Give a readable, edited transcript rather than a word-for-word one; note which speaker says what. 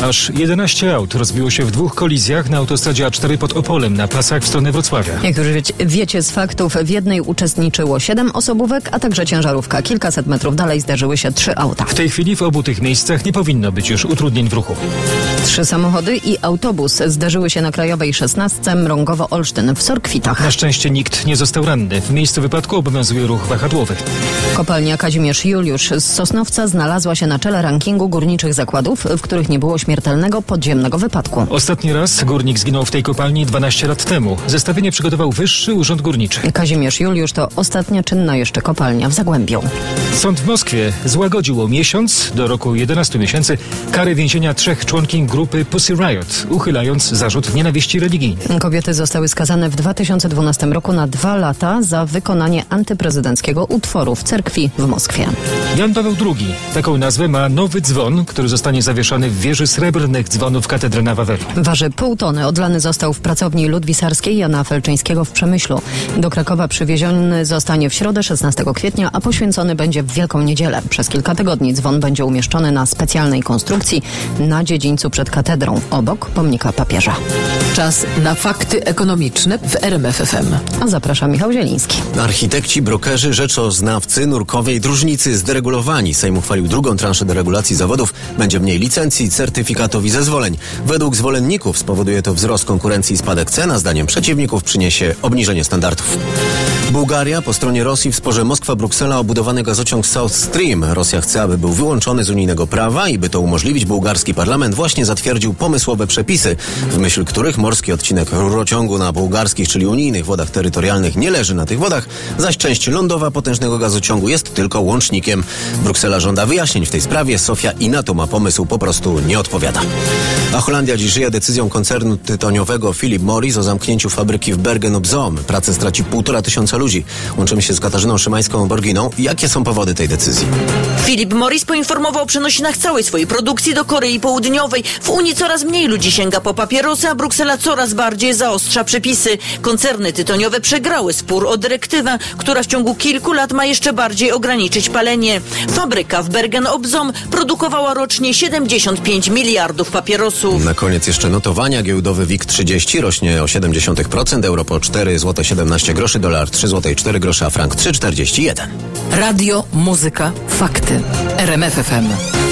Speaker 1: Aż 11 aut rozbiło się w 2 kolizjach na autostradzie A4 pod Opolem na pasach w stronę Wrocławia.
Speaker 2: Jak już wiecie z faktów, w jednej uczestniczyło 7 osobówek, a także ciężarówka. Kilkaset metrów dalej zdarzyły się 3 auta.
Speaker 1: W tej chwili w obu tych miejscach nie powinno być już utrudnień w ruchu.
Speaker 2: 3 samochody i autobus zdarzyły się na Krajowej 16 Mrągowo-Olsztyn w Sorkwitach.
Speaker 1: Na szczęście nikt nie został ranny. W miejscu wypadku obowiązuje ruch wahadłowy.
Speaker 2: Kopalnia Kazimierz Juliusz z Sosnowca znalazła się na czele rankingu górniczych zakładów, w których nie było śmiertelnego podziemnego wypadku.
Speaker 1: Ostatni raz górnik zginął w tej kopalni 12 lat temu. Zestawienie przygotował Wyższy Urząd Górniczy.
Speaker 2: Kazimierz Juliusz to ostatnia czynna jeszcze kopalnia w Zagłębiu.
Speaker 1: Sąd w Moskwie złagodził o miesiąc do roku 11 miesięcy karę więzienia 3 członkiń grupy Pussy Riot, uchylając zarzut nienawiści religijnej.
Speaker 2: Kobiety zostały skazane w 2012 roku na 2 lata za wykonanie antyprezydenckiego utworu w cerkwi w Moskwie.
Speaker 1: Jan Paweł II. Taką nazwę ma nowy dzwon, który zostanie zawieszony w wieży srebrnych dzwonów katedry na Wawelu.
Speaker 2: Waży 0,5 tony. Odlany został w pracowni ludwisarskiej Jana Felczyńskiego w Przemyślu. Do Krakowa przywieziony zostanie w środę 16 kwietnia, a poświęcony będzie w Wielką Niedzielę. Przez kilka tygodni dzwon będzie umieszczony na specjalnej konstrukcji na dziedzińcu przed katedrą, obok pomnika papieża.
Speaker 3: Czas na fakty ekonomiczne w RMF FM.
Speaker 2: A zaprasza Michał Zieliński.
Speaker 4: Architekci, brokerzy, rzeczoznawcy, nurkowie i dróżnicy zderegulowani. Sejm uchwalił drugą transzę deregulacji zawodów. Będzie mniej licencji, certyfikatów i zezwoleń. Według zwolenników spowoduje to wzrost konkurencji i spadek cen, a zdaniem przeciwników przyniesie obniżenie standardów. Bułgaria po stronie Rosji w sporze Moskwa-Bruksela o budowany gazociąg South Stream. Rosja chce, aby był wyłączony z unijnego prawa i by to umożliwić, bułgarski parlament właśnie zatwierdził pomysłowe przepisy, w myśl których morski odcinek rurociągu na bułgarskich, czyli unijnych wodach terytorialnych nie leży na tych wodach, zaś część lądowa potężnego gazociągu jest tylko łącznikiem. Bruksela żąda wyjaśnień w tej sprawie. Sofia i na to ma pomysł po prostu nie odpowiada. A Holandia dziś żyje decyzją koncernu tytoniowego Philip Morris o zamknięciu fabryki w Bergen op Zoom. Pracę straci 1,5 tysiąca ludzi. Łączymy się z Katarzyną Szymańską-Borginą. Jakie są powody tej decyzji?
Speaker 5: Philip Morris poinformował o przenosinach całej swojej produkcji do Korei Południowej. W Unii coraz mniej ludzi sięga po papierosy, a Bruksela coraz bardziej zaostrza przepisy. Koncerny tytoniowe przegrały spór o dyrektywę, która w ciągu kilku lat ma jeszcze bardziej ograniczyć palenie. Fabryka w Bergen op Zoom produkowała rocznie 75 miliardów papierosów.
Speaker 4: Na koniec jeszcze notowania. Giełdowy WIG 30 rośnie o 0,7%, euro po 4,17 zł, dolar 3,04 zł, a frank 3,41.
Speaker 3: Radio, muzyka, fakty. RMF FM.